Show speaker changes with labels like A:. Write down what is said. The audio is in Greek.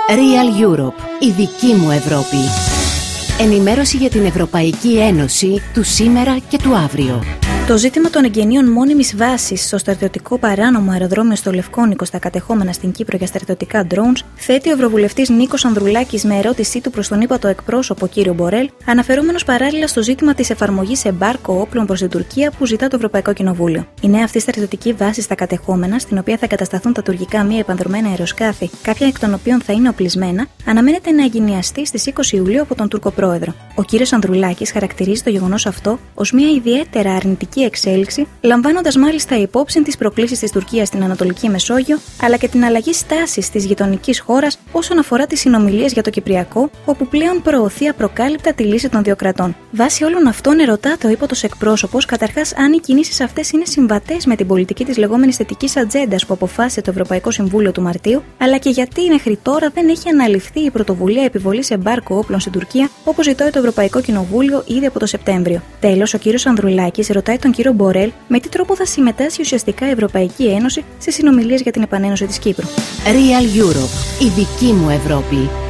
A: Real Europe, η δική μου Ευρώπη. Ενημέρωση για την Ευρωπαϊκή Ένωση του σήμερα και του αύριο.
B: Το ζήτημα των εγγενείων μόνιμης βάσης στο στρατιωτικό παράνομο αεροδρόμιο στο Λευκόνικο στα κατεχόμενα στην Κύπρο για στρατιωτικά drones θέτει ο Ευρωβουλευτής Νίκος Ανδρουλάκης με ερώτησή του προς τον ύπατο εκπρόσωπο κύριο Μπορέλ, αναφερόμενος παράλληλα στο ζήτημα της εφαρμογής εμπάρκο όπλων προς την Τουρκία που ζητά το Ευρωπαϊκό Κοινοβούλιο. Η νέα αυτή στρατιωτική βάση στα κατεχόμενα, στην οποία θα εγκατασταθούν τα τουρκικά μη επανδρομένα αεροσκάφη, κάποια εκ των οποίων θα είναι οπλισμένα, αναμένεται να εγκαινιαστεί στις 20 Ιουλίου από τον Τούρκο πρόεδρο. Ο κύριος Ανδρουλάκης χαρακτηρίζει το γεγονός αυτό ως μια ιδιαίτερα αρνητική εξέλιξη, λαμβάνοντας μάλιστα υπόψη τις προκλήσεις της Τουρκίας στην Ανατολική Μεσόγειο, αλλά και την αλλαγή στάσης της γειτονικής χώρας όσον αφορά τις συνομιλίες για το Κυπριακό, όπου πλέον προωθεί απροκάλυπτα τη λύση των δύο κρατών. Βάσει όλων αυτών, ερωτάται ο ύπατος εκπρόσωπος καταρχάς αν οι κινήσεις αυτές είναι συμβατές με την πολιτική της λεγόμενης θετικής ατζέντας που αποφάσισε το Ευρωπαϊκό Συμβούλιο του Μαρτίου, αλλά και γιατί μέχρι τώρα δεν έχει αναλυφθεί η πρωτοβουλία επιβολής εμπάρκου όπλων στην Τουρκία, όπως ζητάει το Ευρωπαϊκό Κοινοβούλιο ήδη από το Σεπτέμβριο. Τέλος, ο κύριος Ανδρουλάκης ρωτάει τον κύριο Μπορέλ με τι τρόπο θα συμμετάσχει ουσιαστικά η Ευρωπαϊκή Ένωση στις συνομιλίες για την επανένωση της Κύπρου.
A: Real Europe, η δική μου Ευρώπη.